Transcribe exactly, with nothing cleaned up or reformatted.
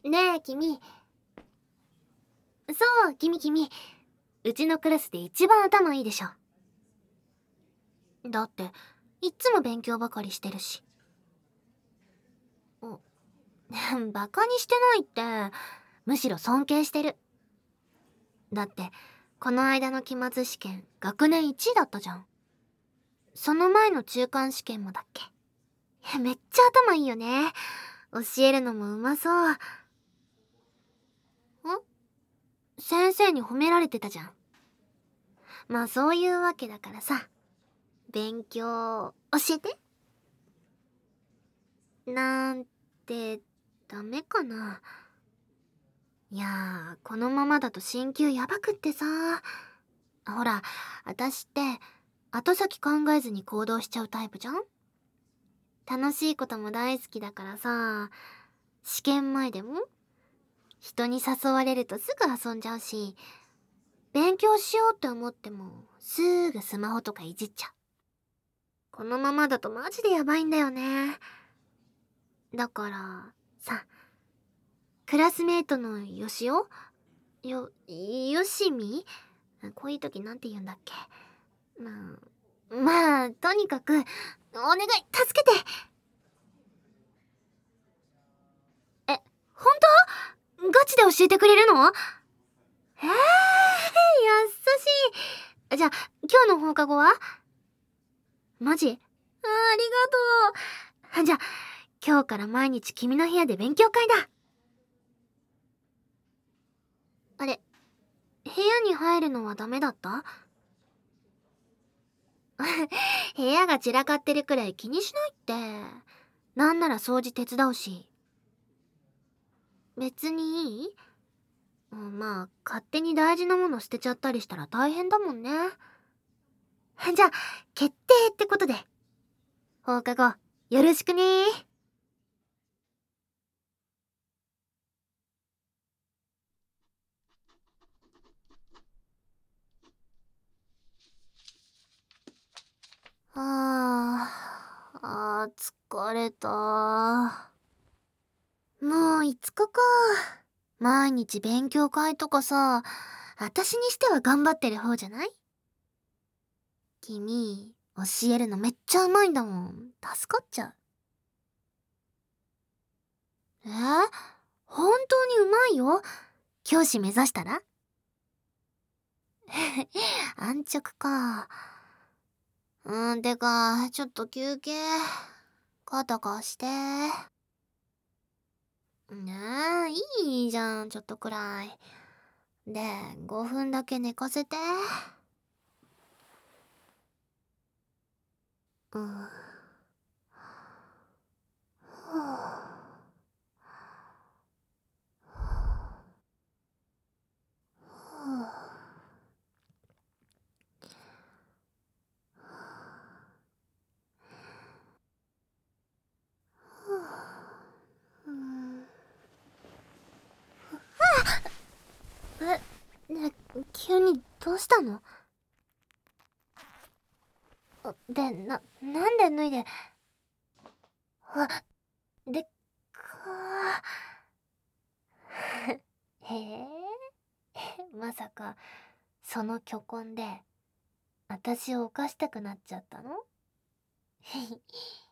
ねえ君。そう君君。うちのクラスで一番頭いいでしょ。だっていっつも勉強ばかりしてるし。おバカにしてないって、むしろ尊敬してる。だってこの間の期末試験学年いちいだったじゃん。その前の中間試験もだっけ。めっちゃ頭いいよね。教えるのもうまそう。ん、先生に褒められてたじゃん。まあそういうわけだからさ、勉強教えて。なんてダメかな。いやー、このままだと進級やばくってさ。ほら、私って後先考えずに行動しちゃうタイプじゃん。楽しいことも大好きだからさ、試験前でも人に誘われるとすぐ遊んじゃうし、勉強しようって思ってもすぐスマホとかいじっちゃう。このままだとマジでやばいんだよね。だからさ、クラスメートのよしおよ、よしみ、こういう時なんて言うんだっけ。まあ、まあ、とにかく、お願い、助けて。え、本当？ガチで教えてくれるの？えー、優しい。じゃあ、今日の放課後は？マジ？あ、ありがとう。じゃあ、今日から毎日君の部屋で勉強会だ。あれ、部屋に入るのはダメだった？部屋が散らかってるくらい気にしないって。なんなら掃除手伝うし。別にいい？うん、まあ、勝手に大事なもの捨てちゃったりしたら大変だもんね。じゃあ、決定ってことで。放課後、よろしくねー。あー、あー疲れた。もういつかか。毎日勉強会とかさ、私にしては頑張ってる方じゃない？君、教えるのめっちゃうまいんだもん。助かっちゃう。えー、本当にうまいよ。教師目指したら？安直か。うん、てか、ちょっと休憩。肩貸して。ねえ、いいじゃん、ちょっとくらい。で、ごふんだけ寝かせて。うん。うん。え、ねえ、急にどうしたの？で、な、なんで脱いで。あ、でっかー。へえ、まさか、その巨根で、私を犯したくなっちゃったの？